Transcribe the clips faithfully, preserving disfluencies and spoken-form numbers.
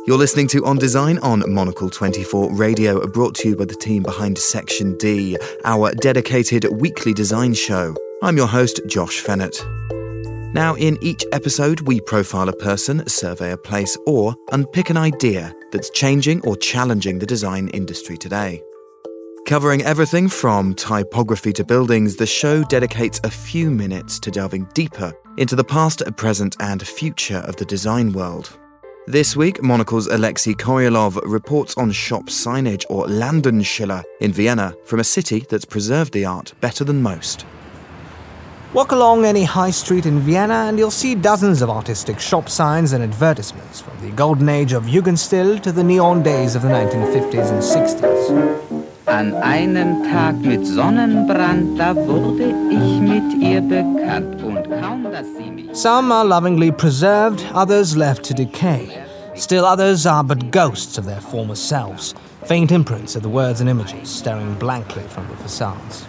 You're listening to On Design on Monocle twenty-four Radio, brought to you by the team behind Section D, our dedicated weekly design show. I'm your host, Josh Fennett. Now, in each episode, we profile a person, survey a place, or unpick an idea that's changing or challenging the design industry today. Covering everything from typography to buildings, the show dedicates a few minutes to delving deeper into the past, present, and future of the design world. This week, Monocle's Alexei Koryalov reports on shop signage, or Landesschilder, in Vienna, from a city that's preserved the art better than most. Walk along any high street in Vienna and you'll see dozens of artistic shop signs and advertisements, from the golden age of Jugendstil to the neon days of the nineteen fifties and sixties. An einem Tag mit Sonnenbrand, da wurde ich mit ihr bekannt und kaum dass sie mich... Some are lovingly preserved, others left to decay. Still others are but ghosts of their former selves, faint imprints of the words and images staring blankly from the facades.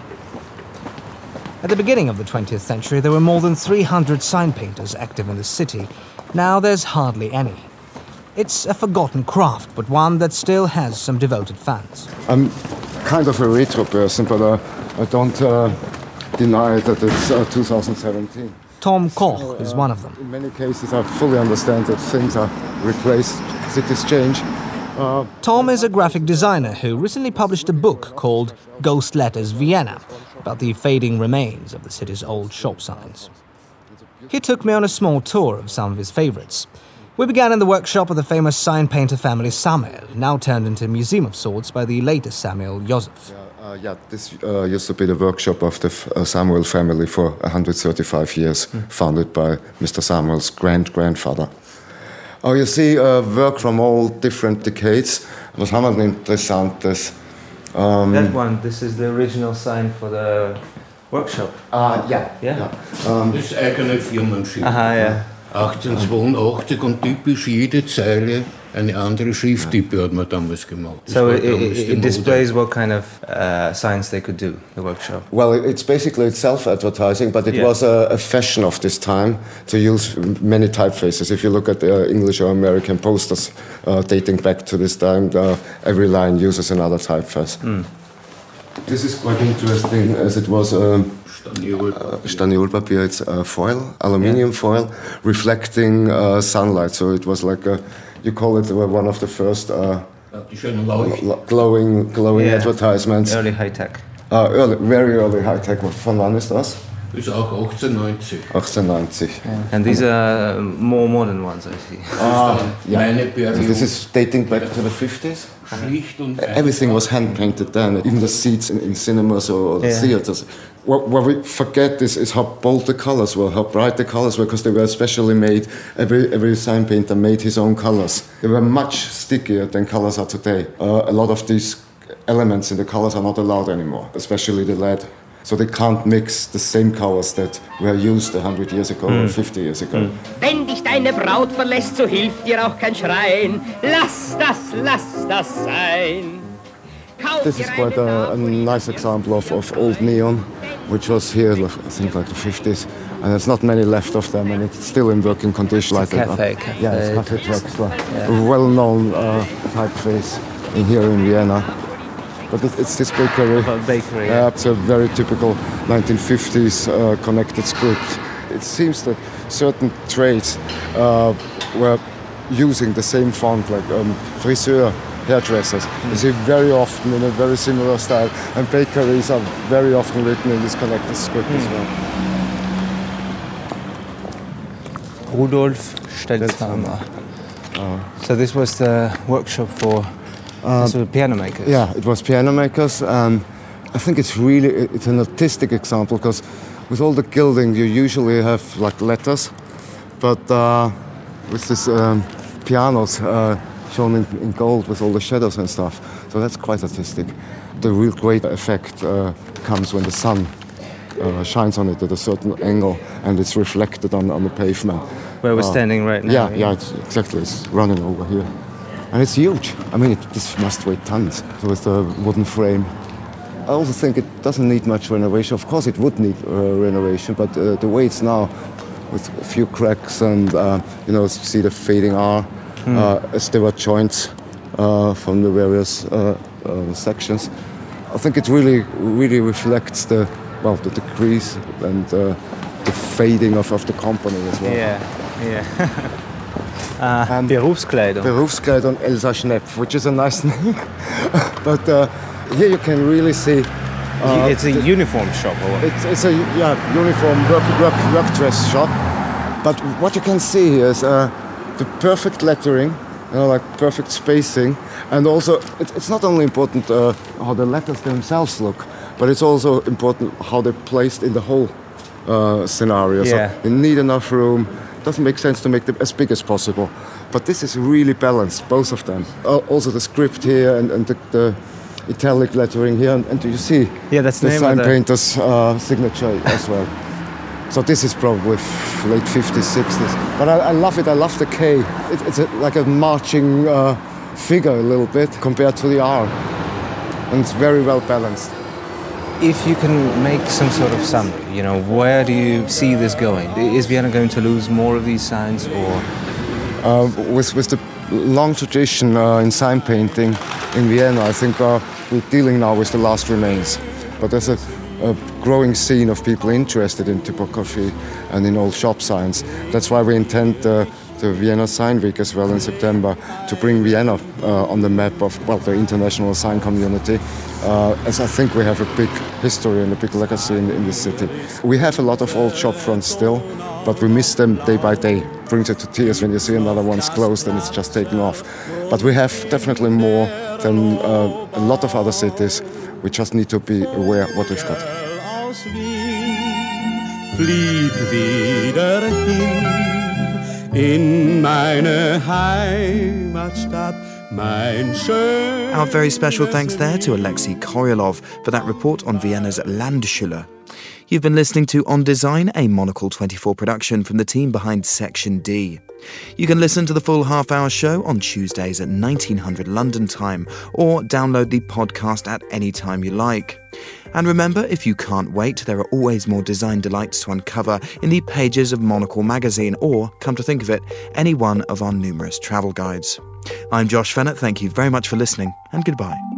At the beginning of the twentieth century, there were more than three hundred sign painters active in the city. Now there's hardly any. It's a forgotten craft, but one that still has some devoted fans. I'm kind of a retro person, but uh, I don't uh, deny that it's uh, two thousand seventeen. Tom Koch is one of them. In many cases, I fully understand that things are replaced, cities change. Uh, Tom is a graphic designer who recently published a book called Ghost Letters Vienna, about the fading remains of the city's old shop signs. He took me on a small tour of some of his favorites. We began in the workshop of the famous sign painter family Samuel, now turned into a museum of sorts by the later Samuel Joseph. Yeah, uh, yeah this uh, used to be the workshop of the uh, Samuel family for one hundred thirty-five years, mm. founded by Mister Samuel's grand-grandfather. Oh, you see uh, work from all different decades. Was haben wir denn Interessantes? Um, that one, this is the original sign for the workshop. Ah, uh, yeah. Yeah? yeah. Um, das eigene Firmenschild. Aha, ja. achtzehnhundertzweiundachtzig und typisch jede Zeile eine andere Schrifttype hat man damals gemacht. Das so it, it, it displays what kind of uh, signs they could do, the workshop. Well, it's basically it's self-advertising, but it yeah. was a, a fashion of this time to use many typefaces. If you look at the English or American posters uh, dating back to this time, uh, every line uses another typeface. Mm. This is quite interesting, as it was um, uh, Staniolpapier. It's uh, foil, aluminium yeah. foil, reflecting uh, sunlight. So it was like a, you call it uh, one of the first uh, glowing, glowing yeah. advertisements. Early high tech. Uh, early, very early high tech. Von wann ist das? Ist auch achtzehnhundertneunzig. achtzehnhundertneunzig. Yeah. And these are more modern ones, I see. Ah, yeah. So this is dating back to the fifties. Everything was hand painted then, even the seats in, in cinemas or yeah. theaters. What, what we forget is, is how bold the colors were, how bright the colors were, because they were specially made. Every every sign painter made his own colors. They were much stickier than colors are today. Uh, a lot of these elements in the colors are not allowed anymore, especially the lead. So they can't mix the same colors that were used one hundred years ago mm. or fifty years ago. Mm. Wenn dich deine Braut verlässt, so hilft dir auch kein Schreien. Lass das, lass das sein. This is quite a, a nice example of, of old neon, which was here, I think, like the fifties. And there's not many left of them, and it's still in working condition. It's like a cafe, cafe. Yeah, it's Cafe Drexler. Yeah. A well-known uh, typeface in here in Vienna. But it's this bakery. Oh, bakery. Yeah, it's a very typical nineteen fifties uh, connected script. It seems that certain trades uh, were using the same font, like um, friseur, hairdressers. Mm. You see very often in a very similar style, and bakeries are very often written in this connected script mm. as well. Rudolf Stelzhammer. Oh. So this was the workshop for Uh, so piano makers. Yeah, it was piano makers. Um, I think it's really it's an artistic example, because with all the gilding you usually have like letters, but uh, with this um, pianos uh, shown in, in gold with all the shadows and stuff. So that's quite artistic. The real great effect uh, comes when the sun uh, shines on it at a certain angle and it's reflected on, on the pavement. Where we're uh, standing right now. Yeah, yeah, it's, exactly. It's running over here. And it's huge. I mean, it, this must weigh tons. So with the wooden frame. I also think it doesn't need much renovation. Of course, it would need uh, renovation, but uh, the way it's now, with a few cracks and uh, you know, see the fading R, mm. uh, as there were joints uh, from the various uh, uh, sections. I think it really, really reflects the, well, the decrease and uh, the fading of, of the company as well. Yeah, yeah. uh, Berufskleidung. Berufskleidung Elsa Schnepp, which is a nice name. But uh, here you can really see. Uh, it's a the, uniform shop, or it's, it's a yeah uniform work, work work dress shop. But what you can see here is uh, the perfect lettering, you know, like perfect spacing, and also it's, it's not only important uh, how the letters themselves look, but it's also important how they're placed in the whole uh, scenario. Yeah. So you need enough room. It doesn't make sense to make them as big as possible, but this is really balanced, both of them. Uh, also the script here and, and the, the italic lettering here, and, and you see yeah, that's the the sign the... painter's uh, signature as well. So this is probably late fifties, sixties. But I, I love it, I love the K. It, it's a, like a marching uh, figure a little bit compared to the R. And it's very well balanced. If you can make some sort of summary, you know, where do you see this going? Is Vienna going to lose more of these signs, or...? Uh, with, with the long tradition uh, in sign painting in Vienna, I think uh, we're dealing now with the last remains. But there's a, a growing scene of people interested in typography and in old shop signs. That's why we intend uh, the Vienna Sign Week as well in September to bring Vienna uh, on the map of, well, the international sign community, uh, as I think we have a big history and a big legacy in, in this city. We have a lot of old shop fronts still, but we miss them day by day. It brings it to tears when you see another one's closed and it's just taken off. But we have definitely more than uh, a lot of other cities. We just need to be aware of what we've got. Flieg wieder hin in meine Heimatstadt, mein schön. Our very special thanks there to Alexei Koryalov for that report on Vienna's Landschule. You've been listening to On Design, a Monocle twenty-four production from the team behind Section D. You can listen to the full half-hour show on Tuesdays at nineteen hundred London time, or download the podcast at any time you like. And remember, if you can't wait, there are always more design delights to uncover in the pages of Monocle magazine, or, come to think of it, any one of our numerous travel guides. I'm Josh Fennett, thank you very much for listening, and goodbye.